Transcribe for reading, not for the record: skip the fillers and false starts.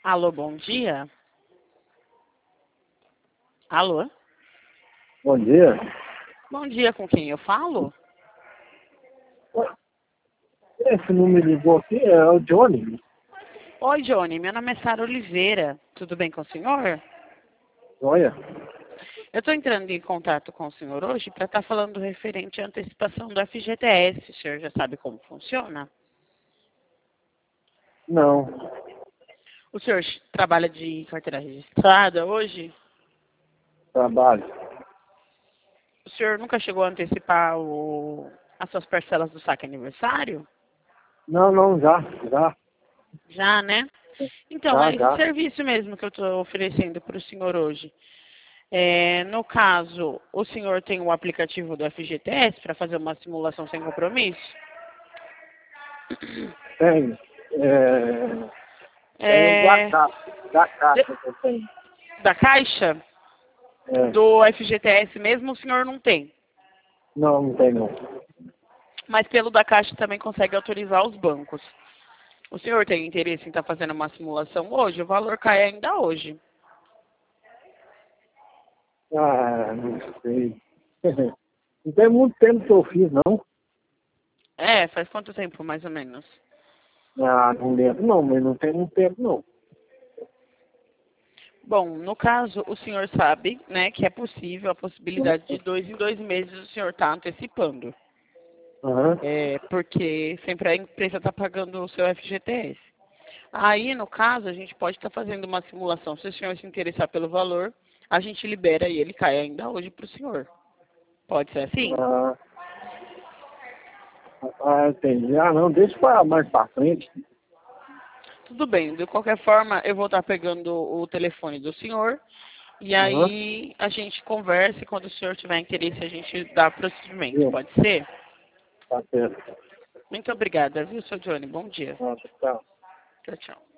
Alô, bom dia. Alô? Bom dia. Bom dia, com quem eu falo? Esse número ligou aqui é o Johnny. Oi, Johnny, meu nome é Sara Oliveira. Tudo bem com o senhor? Olha, Eu estou entrando em contato com o senhor hoje para estar falando referente à antecipação do FGTS. O senhor já sabe como funciona? não. O senhor trabalha de carteira registrada hoje? Trabalho. O senhor nunca chegou a antecipar as suas parcelas do saque aniversário? Não, já. Já, né? Então, Já, é esse já. serviço mesmo que eu estou oferecendo para o senhor hoje. No caso, o senhor tem o aplicativo do FGTS para fazer uma simulação sem compromisso? Tem. Tem É, da de- caixa que eu tenho. da Caixa? É. Do FGTS mesmo o senhor não tem. Não tem não. Mas pelo da Caixa também consegue autorizar os bancos. O senhor tem interesse em estar fazendo uma simulação hoje? O valor cai ainda hoje. Ah, não sei. Não tem muito tempo que eu fiz, não. Faz quanto tempo mais ou menos? Ah, não lembro não, mas não tem muito tempo não. Bom, no caso, o senhor sabe, né, que é possível a possibilidade de 2 em 2 meses o senhor estar antecipando. Aham. Porque sempre a empresa está pagando o seu FGTS. Aí, no caso, a gente pode estar fazendo uma simulação. Se o senhor se interessar pelo valor, a gente libera e ele cai ainda hoje para o senhor. Pode ser assim? Ah, entendi. Ah, não, deixa para mais para frente. Tudo bem. De qualquer forma, eu vou estar pegando o telefone do senhor. E Aham. aí a gente conversa e quando o senhor tiver interesse, a gente dá prosseguimento. Viu? Pode ser? Tá certo. Muito obrigada, viu, seu Johnny? Bom dia. Ah, tá. Tchau, tchau.